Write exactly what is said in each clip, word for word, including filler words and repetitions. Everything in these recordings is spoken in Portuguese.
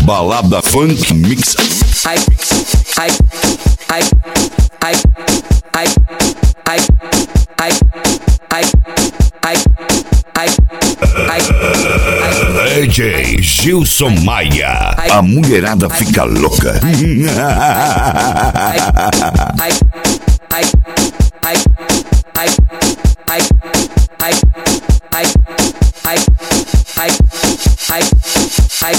Balada Funk Mix. Ai, ai, ai, ai, ai, ai, ai, ai, ai, ai, ai, D J Gilson Maia, a mulherada fica louca. ai, ai, ai, ai, ai, ai, ai, ai, ai, ai, ai, ai,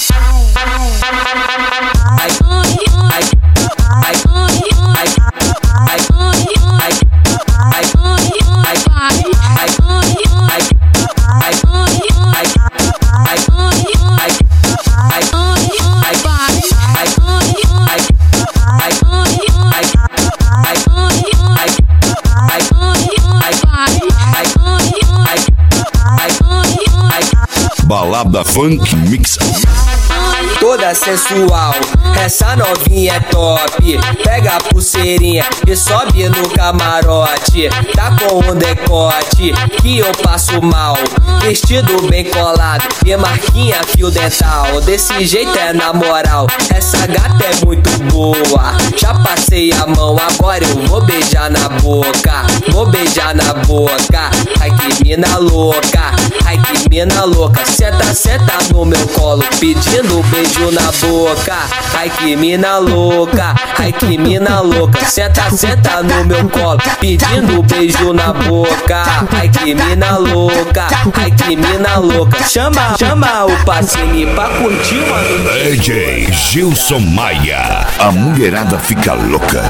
Balada Funk Mix. toda sensual, essa novinha é top. Pega a pulseirinha e sobe no camarote. Tá com um decote que eu passo mal, vestido bem colado e marquinha fio dental. Desse jeito é na moral, essa gata é muito boa. Já passei a mão, agora eu vou beijar na boca. Vou beijar na boca, ai que mina louca. Ai que mina louca, senta, senta no meu colo, pedindo beijo na boca. Ai que mina louca, ai que mina louca, senta, senta no meu colo, pedindo beijo na boca. Ai que mina louca, ai que mina louca. Chama, chama o Pacini pra curtir uma D J Gilson Maia, a mulherada fica louca.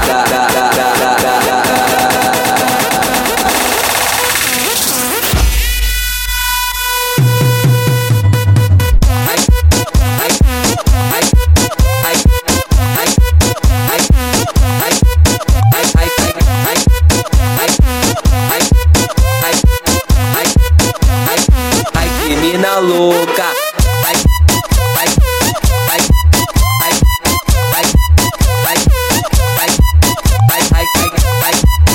Mina louca, ai, ai, ai, ai, ai, ai, ai, ai, ai, ai, ai,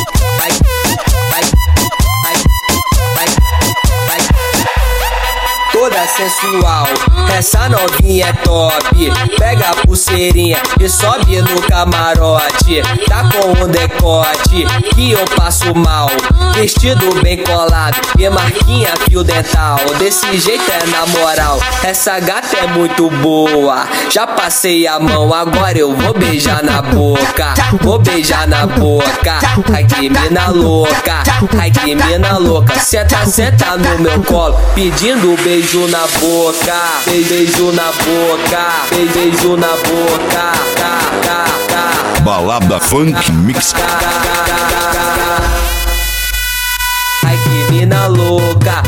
ai, ai, ai, toda sensual, essa novinha é top. Pega a pulseirinha e sobe no camarote. Tá com um decote que eu passo mal, vestido bem colado e marquinha fio dental. Desse jeito é na moral, essa gata é muito boa. Já passei a mão, agora eu vou beijar na boca. Vou beijar na boca, ai que mina louca. Ai que mina louca, senta, senta no meu colo, pedindo beijo na boca. Beijo na boca, beijo na boca. Balada Funk Mix. Ai que mina louca.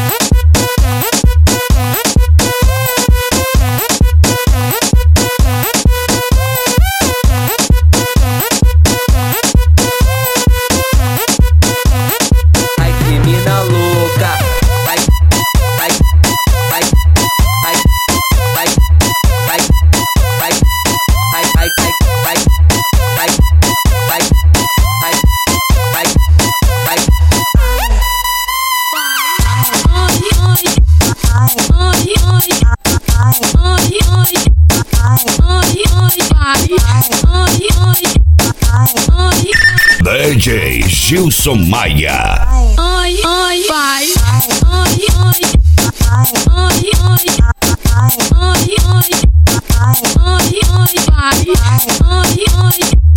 Ai que mina louca. Ai, ai, ai, ai, ai, ai, ai, ai, ai, ai, ai, ai, ai, ai, ai, ai. D J Gilson Maia. Ai, ai, vai. Ai, ai, ai, ai, ai, ai, ai, ai, ai, vai. Ai, ai.